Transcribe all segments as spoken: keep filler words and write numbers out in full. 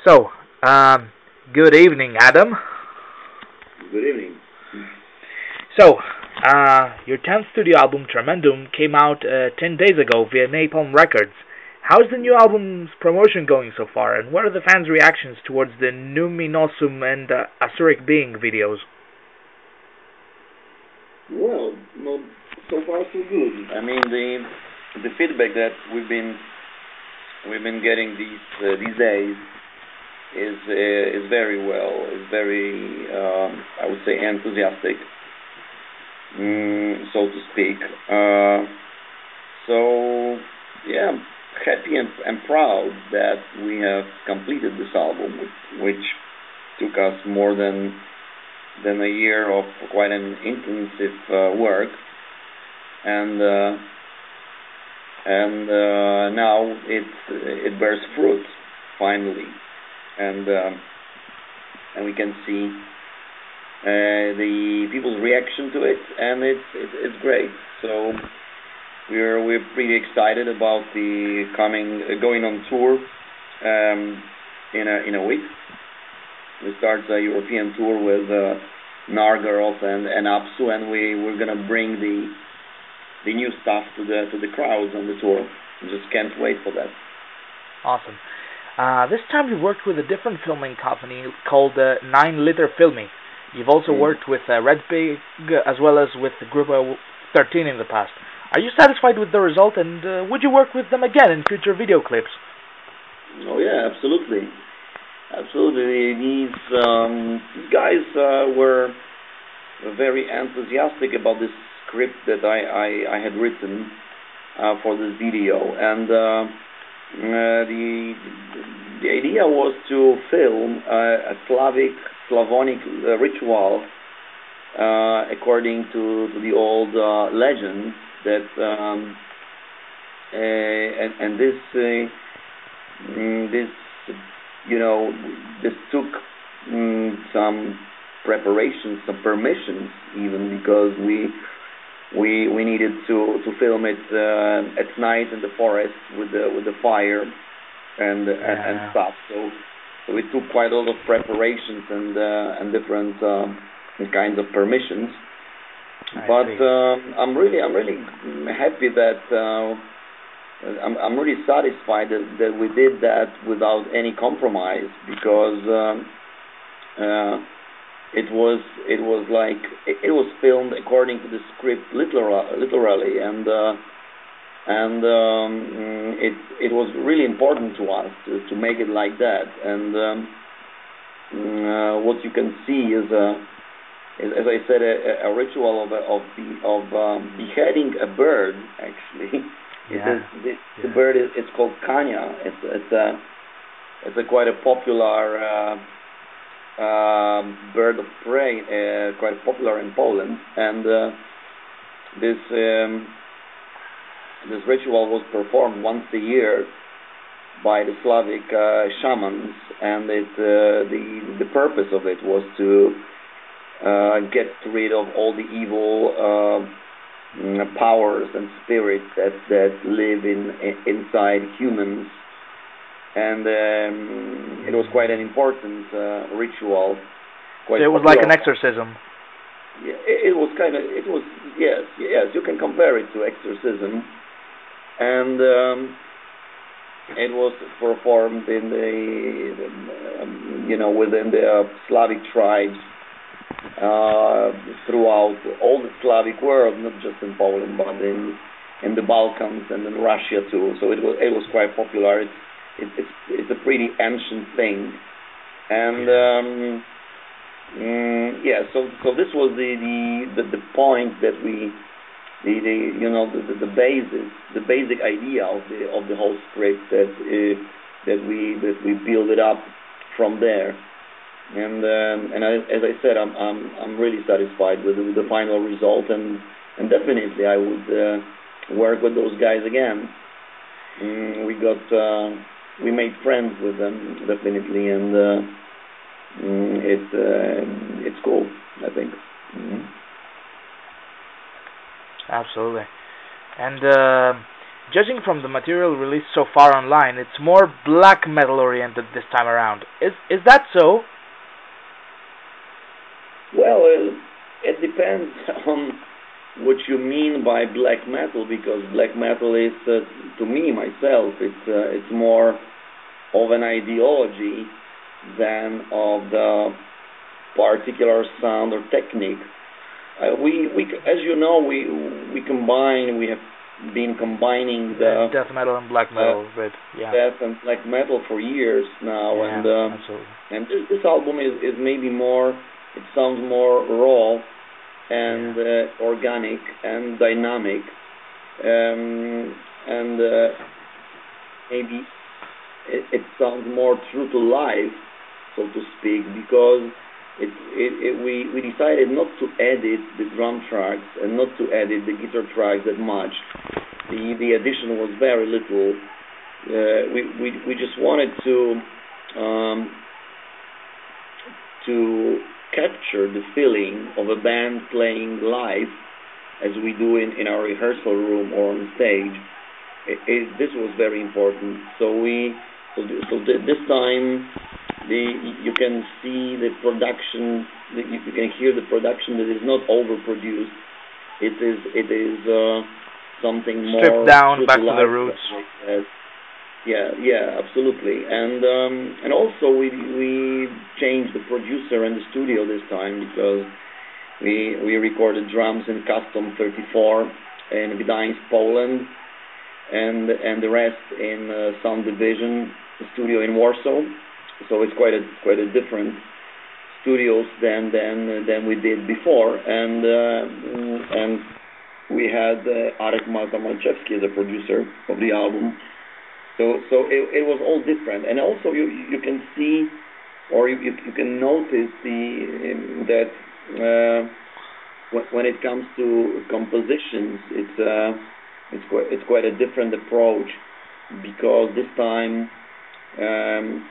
So, um, good evening, Adam. Good evening. So, uh, your tenth studio album, Tremendum, came out uh, ten days ago via Napalm Records. How's the new album's promotion going so far, and what are the fans' reactions towards the Numinosum and uh, Asuric Being videos? Well, no, so far so good. I mean, the the feedback that we've been we've been getting these uh, these days is uh, is very well. Is very um, I would say enthusiastic, mm, so to speak. Uh, so yeah, I'm happy and, and proud that we have completed this album, which took us more than than a year of quite an intensive uh, work, and uh, and uh, now it it bears fruit finally, and um, and we can see uh, the people's reaction to it, and it's it's, it's great. So we're we're pretty excited about the coming uh, going on tour um, in a in a week. We start a European tour with uh, Nargirls and, and Apsu, and we we're gonna bring the the new stuff to the to the crowds on the tour. We just can't wait for that. Awesome. Uh, this time you worked with a different filming company called uh, Nine Liter Filming. You've also Mm. worked with uh, Red Pig as well as with the Group of thirteen in the past. Are you satisfied with the result, and uh, would you work with them again in future video clips? Oh yeah, absolutely, absolutely. These um, these guys uh, were very enthusiastic about this script that I I, I had written uh, for this video, and uh, uh, the the idea was to film uh, a Slavic Slavonic uh, ritual uh, according to, to the old uh, legend that um, uh, and, and this uh, mm, this you know this took mm, some preparations, some permissions, even because we we we needed to to film it uh, at night in the forest with the with the fire and and, and Yeah, stuff. So so it took quite a lot of preparations and uh, and different um, kinds of permissions. I But see. um, I'm really I'm really happy that uh, I'm I'm really satisfied that, that we did that without any compromise, because um, uh, it was it was like it, it was filmed according to the script literal, literally, and uh, and um, it it was really important to us to, to make it like that. And um, uh, what you can see is a is, as I said, a, a ritual of a, of the of um, beheading a bird. Actually, it is Yeah, the, the yeah. bird is it's called kania. It's it's a it's a quite a popular uh, um, bird of prey, uh, quite popular in Poland, and uh, this um, this ritual was performed once a year by the Slavic uh, shamans, and it uh, the the purpose of it was to uh, get rid of all the evil uh, mm, powers and spirits that that live in, in inside humans, and um, it was quite an important uh, ritual, So quite it was like popular. an exorcism. Yeah, it, it was kind of it was yes yes you can compare it to exorcism, and um, it was performed in the um, you know within the uh, Slavic tribes uh, throughout all the Slavic world, not just in Poland, but in in the Balkans and in Russia too. So it was it was quite popular. It's it, it's it's a pretty ancient thing, and Yeah. um, mm, yeah. So so this was the the, the, the point that we the, the you know the, the, the basis the basic idea of the of the whole script that uh, that we that we build it up from there. And um, and I, as I said, I'm I'm I'm really satisfied with the, with the final result, and and definitely I would uh, work with those guys again. Mm, we got uh, we made friends with them definitely, and uh, mm, it uh, it's cool, I think. Mm. Absolutely. And uh, Judging from the material released so far online, it's more black metal oriented this time around. Is is that so? Well, uh, it depends on what you mean by black metal, because black metal is, uh, to me myself, it's uh, it's more of an ideology than of the particular sound or technique. Uh, we we as you know, we we combine we have been combining Uh, the death metal and black uh, metal, but yeah, death and black metal for years now, and yeah, uh, absolutely. and this, this album is, is maybe more, it sounds more raw Yeah, and uh, organic and dynamic, um, and uh, maybe it, it sounds more true to life, so to speak, because it, it, it, we, we decided not to edit the drum tracks and not to edit the guitar tracks that much. The, the addition was very little. Uh, we, we, we just wanted to um, to capture the feeling of a band playing live as we do in, in our rehearsal room or on stage. It, it, this was very important. So we so, th- so th- this time the you can see the production. You, you can hear the production that is not overproduced. It is it is uh, something stripped more down, true to back to the life. roots. Like that. Yeah, yeah, absolutely. And um, and also we we changed the producer and the studio this time, because we we recorded drums in Custom thirty-four in Gdańsk, Poland, and and the rest in uh, Sound Division studio in Warsaw. So it's quite a quite a different studios than than than we did before. And uh, and we had uh, Arek Malta-Malczewski as a producer of the album. So so it, it was all different. And also you you can see, or you you, you can notice the um, that uh, when, when it comes to compositions, it's uh, it's quite it's quite a different approach, because this time um,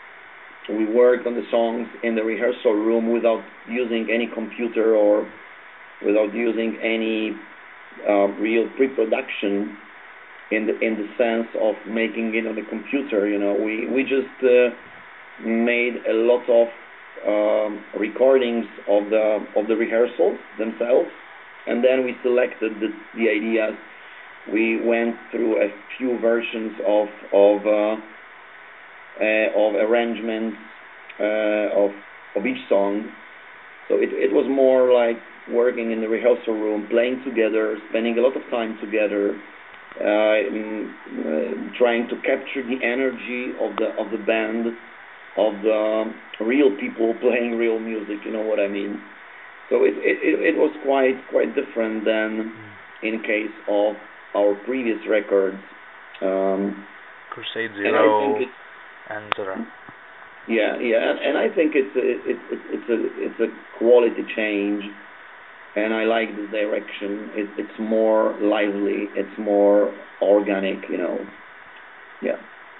we worked on the songs in the rehearsal room without using any computer or without using any uh, real pre-production in the in the sense of making it on the computer. You know, we we just uh, made a lot of um, recordings of the of the rehearsals themselves, and then we selected the, the ideas. We went through a few versions of of uh, uh, of arrangements uh, of of each song. So it it was more like working in the rehearsal room, playing together, spending a lot of time together, uh, in, uh, trying to capture the energy of the of the band, of the real people playing real music. You know what I mean? So it it, it was quite quite different than in case of our previous records. Um, Crusade and I think Zero, it's and uh, yeah yeah, and, and I think it's a, it, it, it's a it's a quality change, and I like the direction. It, it's more lively, it's more organic, you know. Yeah.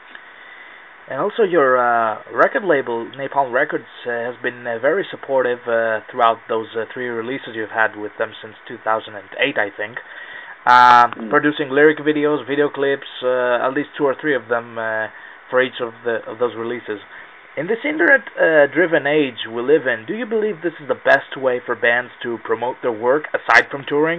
and also your uh, record label, Napalm Records, uh, has been uh, very supportive uh, throughout those uh, three releases you've had with them since two thousand eight, I think. Uh, Mm. producing lyric videos, video clips, uh, at least two or three of them uh, for each of the of those releases. In this internet-driven age we live in, do you believe this is the best way for bands to promote their work aside from touring?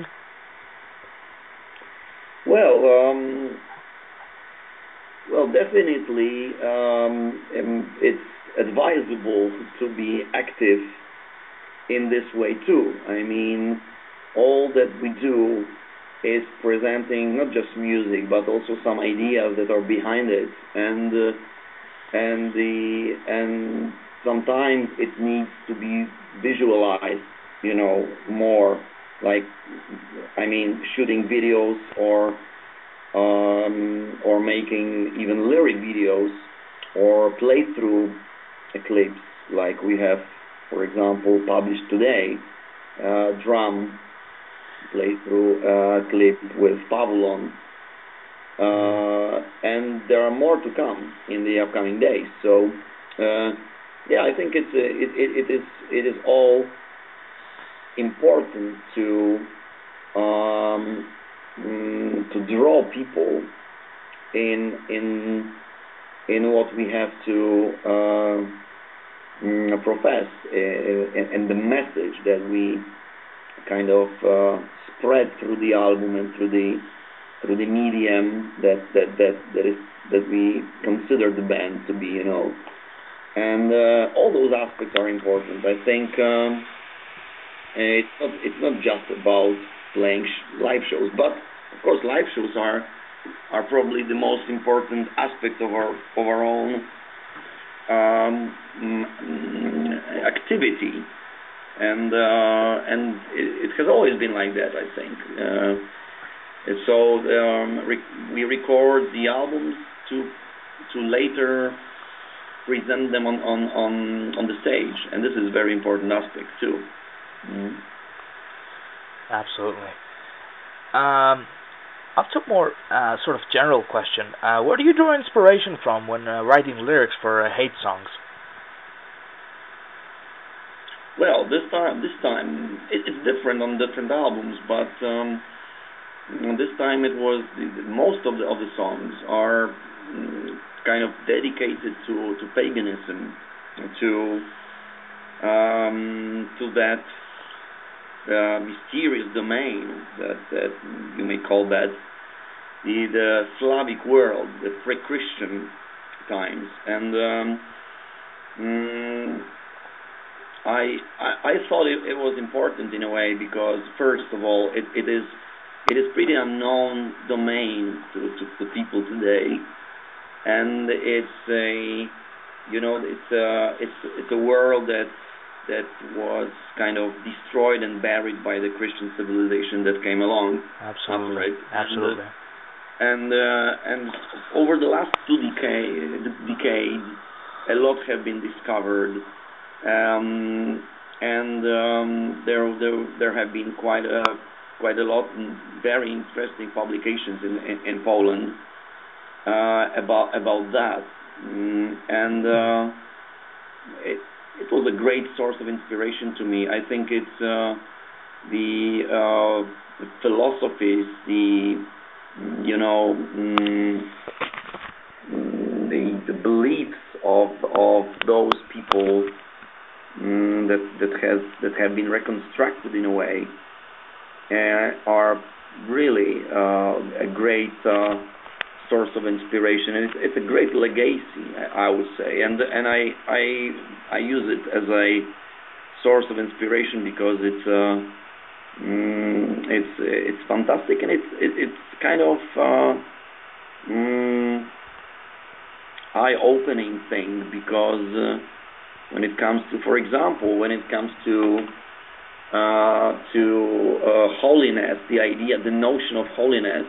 Well, um, well, definitely, um, um, it's advisable to be active in this way too. I mean, all that we do is presenting not just music but also some ideas that are behind it, and uh, and the and sometimes it needs to be visualized, you know, more, like, I mean, shooting videos, or um, or making even lyric videos, or playthrough clips, like we have, for example, published today, uh, drum playthrough uh, clip with Pavlon, uh, and there are more to come in the upcoming days. So, uh, yeah, I think it's a, it, it, it is it is all important to um, mm, to draw people in in in what we have to uh, mm, profess, uh, and the message that we kind of uh, spread through the album and through the through the medium that that that that is that we consider the band to be, you know, and uh, all those aspects are important. I think um, it's not it's not just about playing sh- live shows, but of course live shows are are probably the most important aspect of our of our own um, mm, activity, and uh, and it, it has always been like that, I think. Uh, and so um, re- we record the albums to to later present them on, on, on, on the stage, and this is a very important aspect too. Mm. Absolutely. Um, I've took more uh, sort of general question. Uh, where do you draw inspiration from when uh, writing lyrics for uh, hate songs? Well, this time, this time it, it's different on different albums, but um, this time it was the, most of the of the songs are mm, kind of dedicated to to paganism, to um, to that uh, mysterious domain that that you may call that the the Slavic world, the pre-Christian times, and um, mm, I, I I thought it, it was important in a way because first of all it, it is it is pretty unknown domain to, to, to people today, and it's a you know it's a it's it's a world that that was kind of destroyed and buried by the Christian civilization that came along Absolutely, after it. absolutely. And uh, and, uh, and over the last two decades, decades, a lot have been discovered. Um, and um, there, there there have been quite a quite a lot very interesting publications in in, in Poland uh, about about that, mm, and uh, it it was a great source of inspiration to me. I think it's uh, the, uh, the philosophies, the you know mm, the the beliefs of of those people Mm, that that has that have been reconstructed in a way uh, are really uh, a great uh, source of inspiration, and it's, it's a great legacy, I, I would say, and and I I I use it as a source of inspiration because it's uh, mm, it's it's fantastic, and it's it, it's kind of uh, mm, eye-opening thing because. Uh, When it comes to, for example, when it comes to uh, to uh, holiness, the idea, the notion of holiness,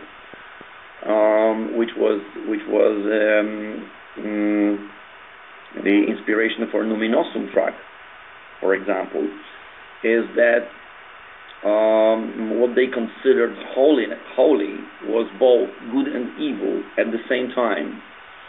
um, which was which was um, mm, the inspiration for Numinosum track, for example, is that um, what they considered holy, holy was both good and evil at the same time.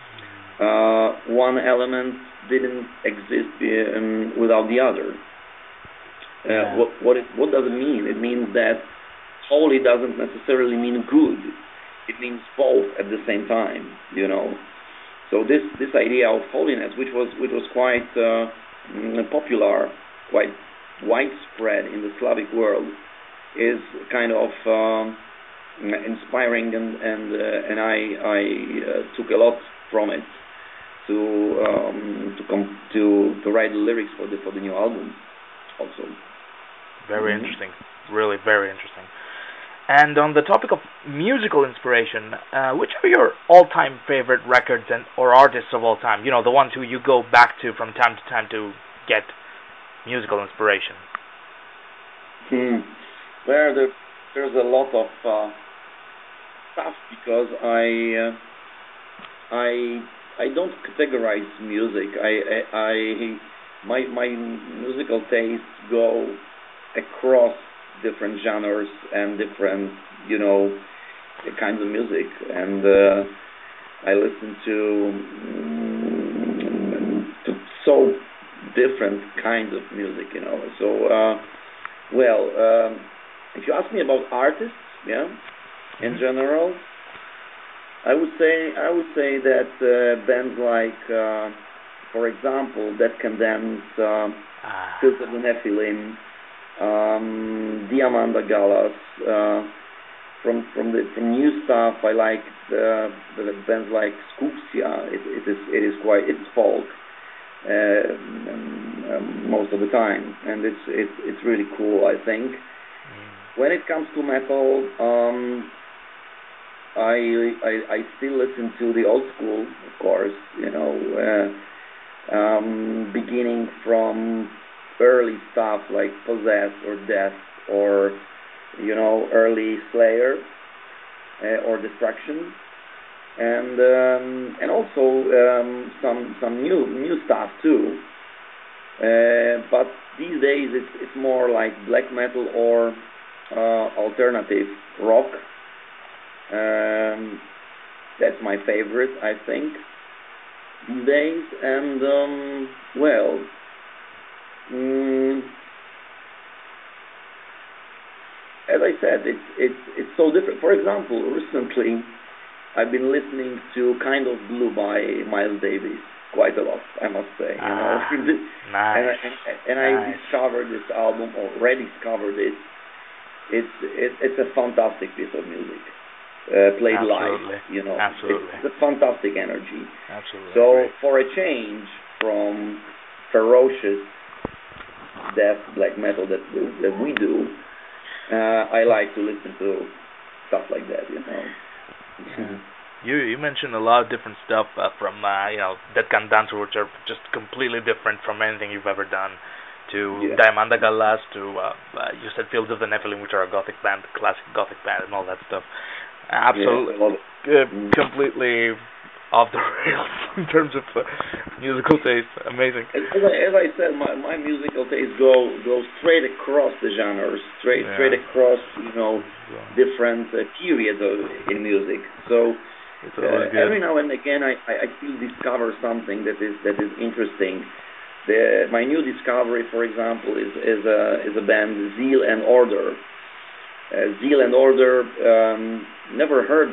Uh, one element didn't exist um, without the other. Uh, Yeah. what what, it, what does it mean? It means that holy doesn't necessarily mean good. It means both at the same time. You know. So this this idea of holiness, which was which was quite uh, popular, quite widespread in the Slavic world, is kind of um, inspiring, and and uh, and I I uh, took a lot from it to um, to come to to write the lyrics for the for the new album also. Very Mm-hmm. interesting. Really very interesting. And on the topic of musical inspiration, uh, which are your all-time favorite records and or artists of all time? You know, the ones who you go back to from time to time to get musical inspiration. Hmm. There, there there's a lot of uh, stuff because I uh, I I don't categorize music. I, I, I my my musical tastes go across different genres and different you know kinds of music, and uh, I listen to mm, to so different kinds of music, you know. So uh, well, um, if you ask me about artists, yeah. in Hmm. general. I would say I would say that uh, bands like, uh, for example, Dead Condemns, uh, Ah. Fields of the Nephilim, um, Diamanda Galas. Uh, from from the from new stuff, I like the, the bands like Skuksia. It, it is it is quite it's folk uh, um, um, most of the time, and it's it's it's really cool. I think Mm. when it comes to metal, um, I, I I still listen to the old school, of course. You know, uh, um, beginning from early stuff like Possessed or Death or you know early Slayer uh, or Destruction, and um, and also um, some some new new stuff too. Uh, but these days it's it's more like black metal or uh, alternative rock. Um, that's my favorite, I think, these days. And um, well, mm, as I said, it's it's it's so different. For example, recently I've been listening to Kind of Blue by Miles Davis quite a lot, I must say. You know, Ah. and I, Nice. and, and I Nice. discovered this album or rediscovered it. It's it, it's a fantastic piece of music, uh, played live. Absolutely. You know, it's, Absolutely. it's a fantastic energy. Absolutely. I So agree. for a change from ferocious death black metal that we, that we do, uh, I like to listen to stuff like that. You Yeah. know. You you mentioned a lot of different stuff uh, from uh, you know Dead Can Dance, which are just completely different from anything you've ever done, to Yeah. Diamanda Galas, to uh, uh, you said Fields of the Nephilim, which are a gothic band, classic gothic band, and all that stuff. Yeah, Absolutely, I love it. uh, Mm. completely off the rails in terms of uh, musical taste. Amazing. As, as, I, as I said, my, my musical taste go go straight across the genres, straight straight Yeah. across you know So, different uh, periods of, in music. So it's uh, always good. every now and again, I, I, I still discover something that is that is interesting. The, my new discovery, for example, is is a is a band Zeal and Order. Uh, Zeal and Order, um, never heard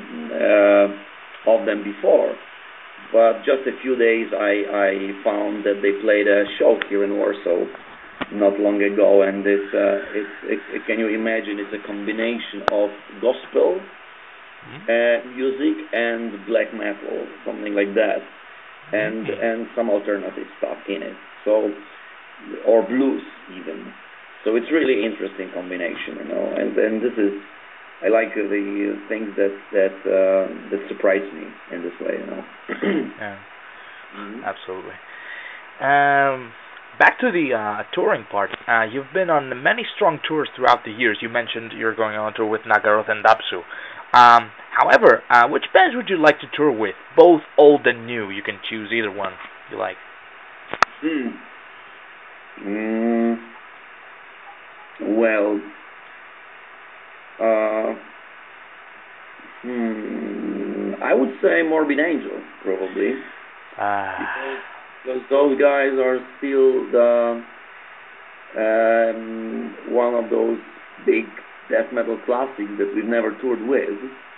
uh, of them before, but just a few days I, I found that they played a show here in Warsaw not long ago, and it's, uh, it's it, it, can you imagine? It's a combination of gospel Hmm? uh, music and black metal, something like that, and Mm. and some alternative stuff in it. So or blues even. So it's really interesting combination, you know. And and this is I like uh, the uh, things that that uh, that surprise me in this way, you know. Yeah. Mhm. Absolutely. Um, back to the uh, touring part. Uh, you've been on many strong tours throughout the years. You mentioned you're going on tour with Nagaroth and Dapsu. Um, however, uh, which bands would you like to tour with? Both old and new. You can choose either one you like. Hmm. Mm, well, uh, hmm, I would say Morbid Angel probably Ah, because because those guys are still the um, one of those big death metal classics that we've never toured with.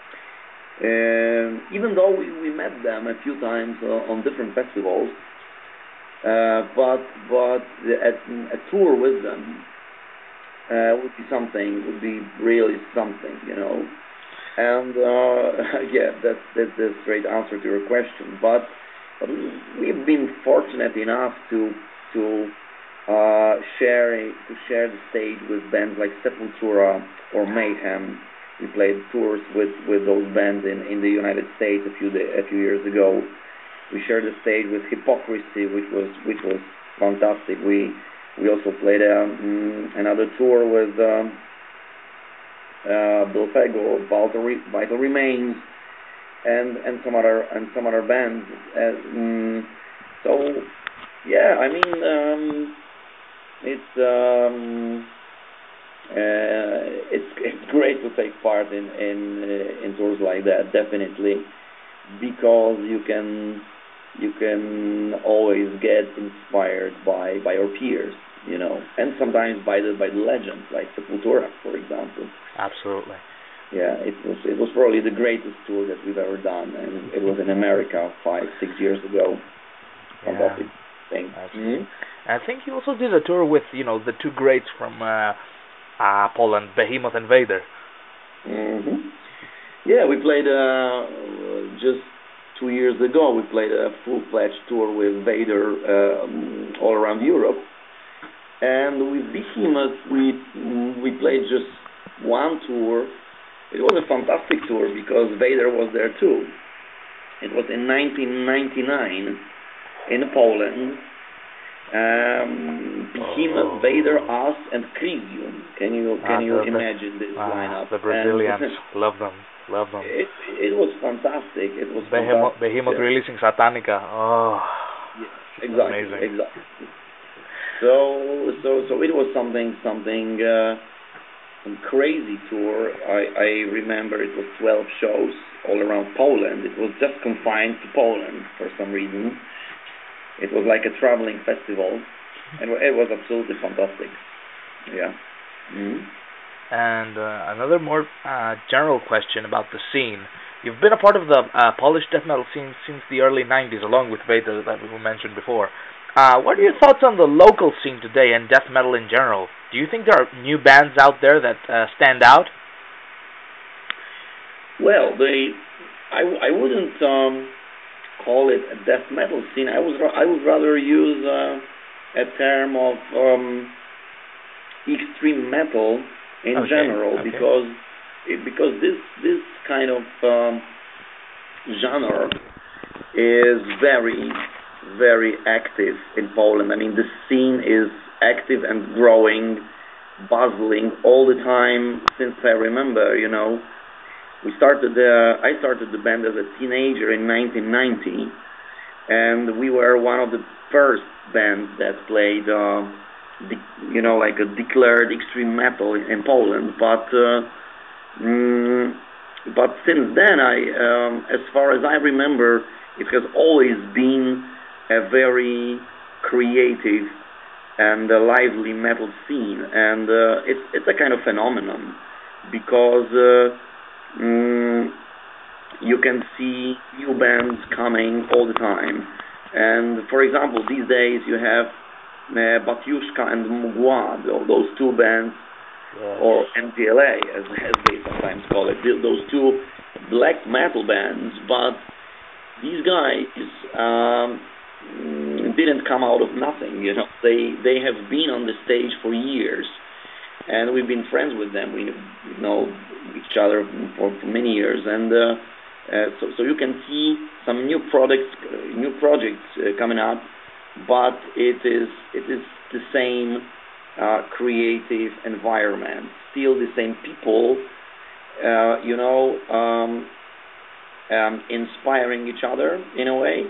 Um, even though we, we met them a few times uh, on different festivals, uh, but but a, a tour with them uh, would be something, would be really something, you know. And uh, yeah, that's that's the straight answer to your question. But but we've been fortunate enough to to uh, share to share the stage with bands like Sepultura or Mayhem. We played tours with, with those bands in, in the United States a few day, a few years ago. We shared the stage with Hypocrisy, which was which was fantastic. We we also played um, another tour with um, uh, Bill Fego, Vital, Re- Vital Remains, and and some other and some other bands. Uh, mm, so yeah, I mean um, it's um, uh, it's it's great to take part in in uh, in tours like that, definitely, because you can you can always get inspired by by your peers, you know, and sometimes by the by the legends like Sepultura, for example. absolutely. Yeah, it was it was probably the greatest tour that we've ever done, and it was in America five six years ago. Yeah, Fantastic thing. that's. Mm-hmm. I think you also did a tour with you know the two greats from uh, uh, Poland, Behemoth and Vader. Mm-hmm. Yeah, we played uh, just two years ago. We played a full-fledged tour with Vader um, all around Europe, and with Behemoth we we played just one tour. It was a fantastic tour because Vader was there too. It was in nineteen ninety-nine in Poland. Um, Behemoth, Vader, us, and Crisium. Can you can Ah, you the, imagine this the, ah, lineup? the Brazilians, And love them, love them. it it was fantastic. It was Behemoth, fantastic. Behemoth Yeah. releasing Satanica. Oh, Yeah, exactly, amazing. exactly. So so so it was something something uh, some crazy tour. I I remember it was twelve shows all around Poland. It was just confined to Poland for some reason. It was like a traveling festival, and it was absolutely fantastic. Yeah. Mm-hmm. And uh, another more uh, general question about the scene. You've been a part of the uh, Polish death metal scene since the early nineties, along with Vader that we mentioned before. Uh, what are your thoughts on the local scene today and death metal in general? Do you think there are new bands out there that uh, stand out? Well, they, I, I wouldn't um, call it a death metal scene. I was I would rather use uh, a term of um, extreme metal in Okay, general okay. because it, because this this kind of um, genre is very very active in Poland. I mean, the scene is active and growing, bustling all the time since I remember. You know, we started. Uh, I started the band as a teenager in nineteen ninety, and we were one of the first bands that played, uh, de- you know, like a declared extreme metal in, in Poland. But uh, mm, but since then, I, um, as far as I remember, it has always been a very creative and a lively metal scene, and uh, it's it's a kind of phenomenon because. Uh, mm, you can see new bands coming all the time. And for example, these days you have uh, Batyushka and Mgła, those two bands, Yes. or M P L A as, as they sometimes call it, those two black metal bands. But these guys um, didn't come out of nothing. You know, they they have been on the stage for years, and we've been friends with them. We know each other for, for many years, and. Uh, Uh, so, so you can see some new products, uh, new projects uh, coming up, but it is it is the same uh, creative environment, still the same people, uh, you know, um, um, inspiring each other in a way,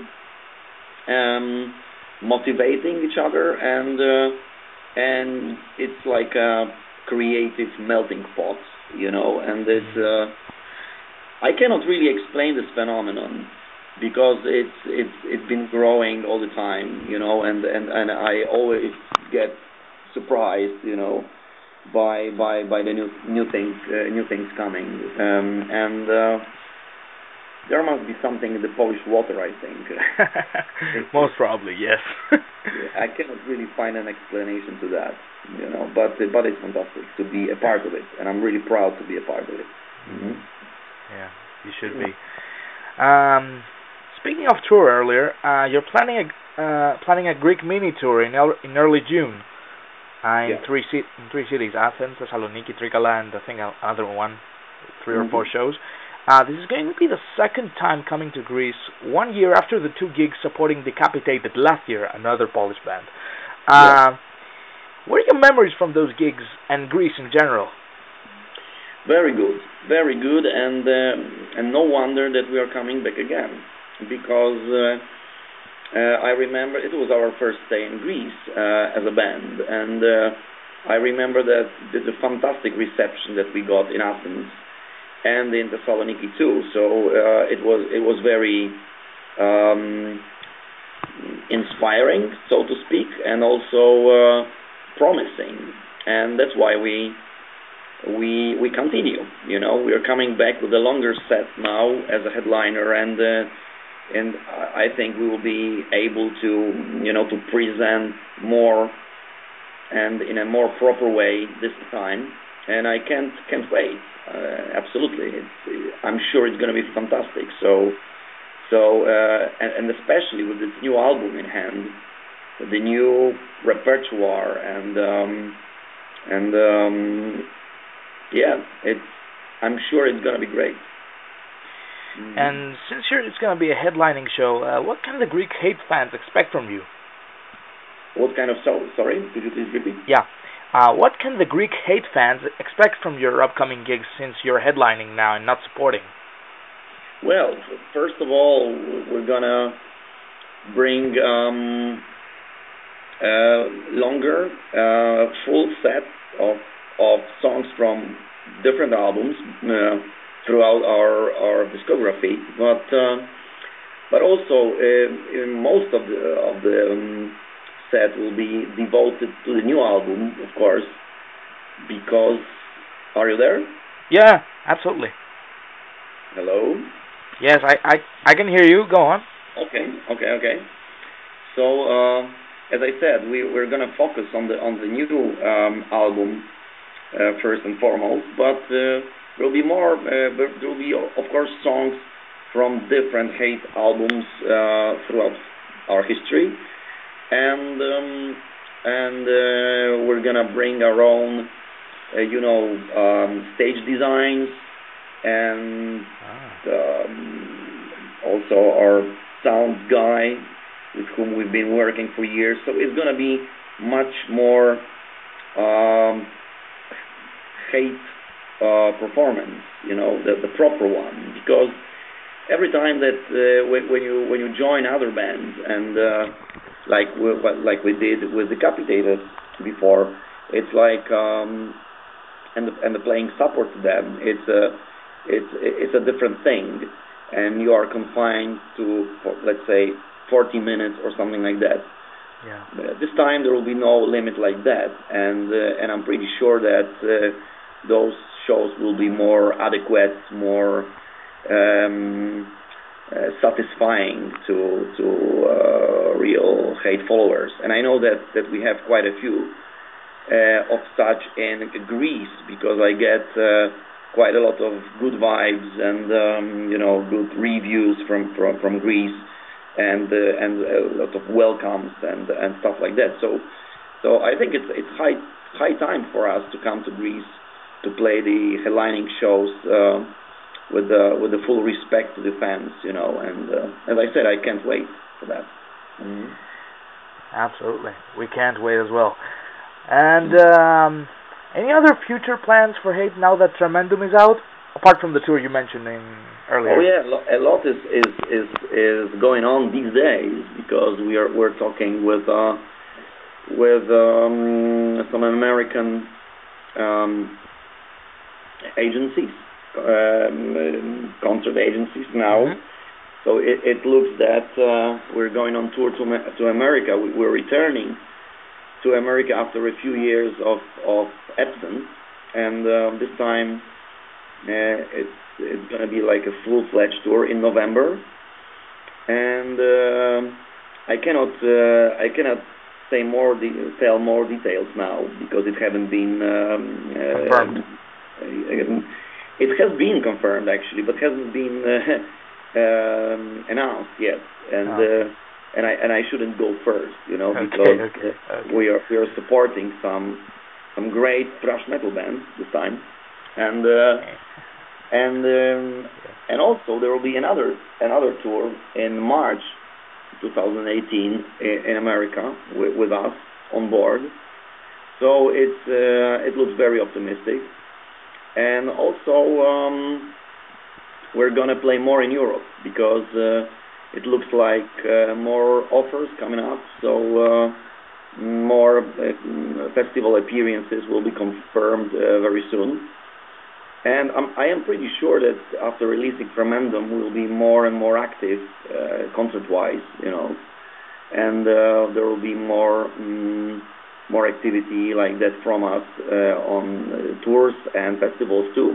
um, motivating each other, and uh, and it's like a creative melting pot, you know, and it's. Uh, I cannot really explain this phenomenon because it's it's it's been growing all the time, you know, and, and, and I always get surprised, you know, by by, by the new new things uh, new things coming, um, and uh, there must be something in the Polish water, I think. it, Most probably, yes. I cannot really find an explanation to that, you know, but but it's fantastic to be a part of it, and I'm really proud to be a part of it. Mm-hmm. Yeah, you should be. Um, speaking of tour earlier, uh, you're planning a uh, planning a Greek mini tour in el- in early June uh, in Yeah. three ci- in three cities: Athens, Thessaloniki, Trikala, and I think another one, three Mm-hmm. or four shows. Uh, this is going to be the second time coming to Greece, one year after the two gigs supporting Decapitated last year, another Polish band. Uh, Yeah. what are your memories from those gigs and Greece in general? Very good, very good, and uh, and no wonder that we are coming back again, because uh, uh, I remember it was our first stay in Greece uh, as a band, and uh, I remember that the, the fantastic reception that we got in Athens and in Thessaloniki too. So uh, it was it was very um, inspiring, so to speak, and also uh, promising, and that's why we. we we continue. You know, we are coming back with a longer set now as a headliner, and uh, and I think we will be able to, you know, to present more and in a more proper way this time. And I can't can't wait. Uh, absolutely, it's, I'm sure it's going to be fantastic. So so uh, and, and especially with this new album in hand, with the new repertoire, and um, and um, yeah, it's I'm sure it's going to be great. And since you're, it's going to be a headlining show, uh, what can the Greek hate fans expect from you? What kind of so? Sorry, could you please repeat? Yeah. Uh, what can the Greek hate fans expect from your upcoming gigs since you're headlining now and not supporting? Well, first of all, we're gonna bring um, uh, longer, uh, full set of of songs from different albums uh, throughout our our discography, but uh, but also uh, in most of the of the um, set will be devoted to the new album, of course, because... Are you there? Yeah, absolutely. Hello? Yes, I, I, I can hear you. Go on. Okay, okay, okay. So, uh, as I said, we, we're going to focus on the on the new um, album uh, first and foremost, but uh, there will be more, uh, there will be, of course, songs from different hate albums uh, throughout our history. And um, and uh, we're gonna bring our own, uh, you know, um, stage designs, and ah. um, also our sound guy, with whom we've been working for years. So it's gonna be much more um, hate uh, performance, you know, the, the proper one, because every time that uh, when, when you when you join other bands, and uh, like we, like we did with Decapitated before, it's like um, and the, and the playing support to them, it's a it's it's a different thing, and you are confined to, let's say, forty minutes or something like that. Yeah. Uh, this time there will be no limit like that, and uh, and I'm pretty sure that uh, those shows will be more adequate, more um, uh, satisfying to to uh, real hate followers. And I know that that we have quite a few uh, of such in Greece, because I get uh, quite a lot of good vibes and um, you know, good reviews from from, from Greece, and uh, and a lot of welcomes and and stuff like that. So so I think it's it's high high time for us to come to Greece to play the headlining shows uh, with the with the full respect to the fans, you know. And uh, as I said, I can't wait for that. Mm-hmm. Absolutely, we can't wait as well. And um, any other future plans for Hate now that Tremendum is out, apart from the tour you mentioned in earlier? Oh yeah, a lot is is is is going on these days, because we are we're talking with uh, with um, some American um, agencies, um, concert agencies now. Mm-hmm. So it, it looks that uh, we're going on tour to to America. We, we're returning to America after a few years of of absence, and uh, this time uh, it's it's going to be like a full-fledged tour in November. And uh, I cannot uh, I cannot say more de- tell more details now, because it haven't been um, uh, confirmed. Uh, it has been confirmed actually, but hasn't been uh, um, announced yet. And oh, okay. uh, and I and I shouldn't go first, you know, okay, because okay, okay. we are we are supporting some some great thrash metal bands this time, and uh, and um, and also there will be another another tour in March twenty eighteen in, in America with, with us on board. So it's uh, it looks very optimistic. And also um, we're gonna play more in Europe, because uh, it looks like uh, more offers coming up. So uh, more uh, festival appearances will be confirmed uh, very soon. And I'm, I am pretty sure that after releasing Tremendum, we'll be more and more active uh, concert-wise, you know, and uh, there will be more um, more activity like that from us uh, on uh, tours and festivals too.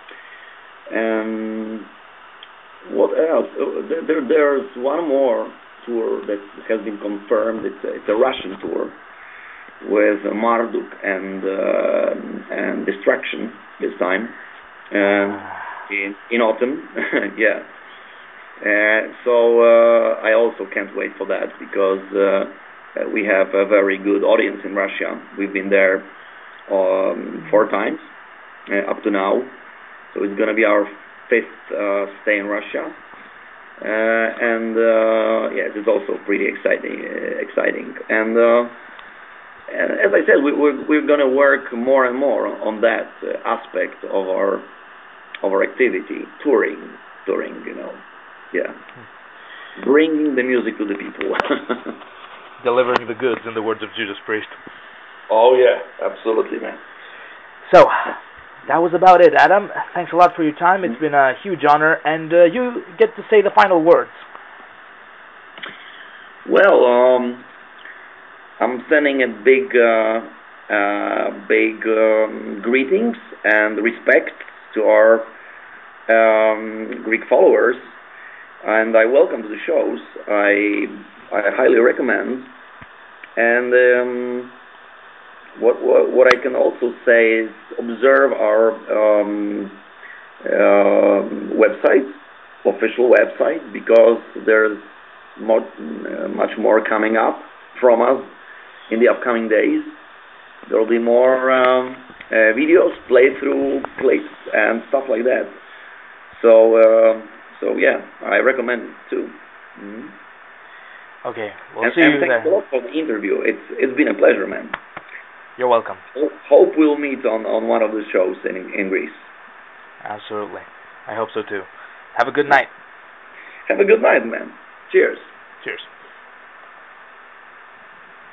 And what else? Uh, there, there's one more tour that has been confirmed. It's a, it's a Russian tour with Marduk and uh, and Destruction this time uh, in in autumn. Yeah. Uh, so uh, I also can't wait for that because uh, we have a very good audience in Russia. We've been there um, four times uh, up to now, so it's going to be our fifth uh, stay in Russia, uh, and uh, yes, it's also pretty exciting. Uh, exciting, and, uh, and as I said, we, we're we're going to work more and more on that uh, aspect of our of our activity, touring, touring, you know. Yeah, bringing the music to the people. Delivering the goods, in the words of Judas Priest. Oh yeah, absolutely, man. So, that was about it, Adam. Thanks a lot for your time. It's been a huge honor, and uh, you get to say the final words. Well, um, I'm sending a big, uh, uh, big um, greetings and respect to our um, Greek followers. And I welcome to the shows. I I highly recommend. And um, what, what what I can also say is observe our um, uh, website, official website, because there's more, uh, much more coming up from us in the upcoming days. There will be more um, uh, videos, playthrough clips, and stuff like that. So. Uh, So yeah, I recommend it too. Mm-hmm. Okay, we'll and, see and you thanks there. a lot for the interview. It's it's been a pleasure, man. You're welcome. Hope we'll meet on, on one of the shows in in Greece. Absolutely, I hope so too. Have a good night. Have a good night, man. Cheers. Cheers.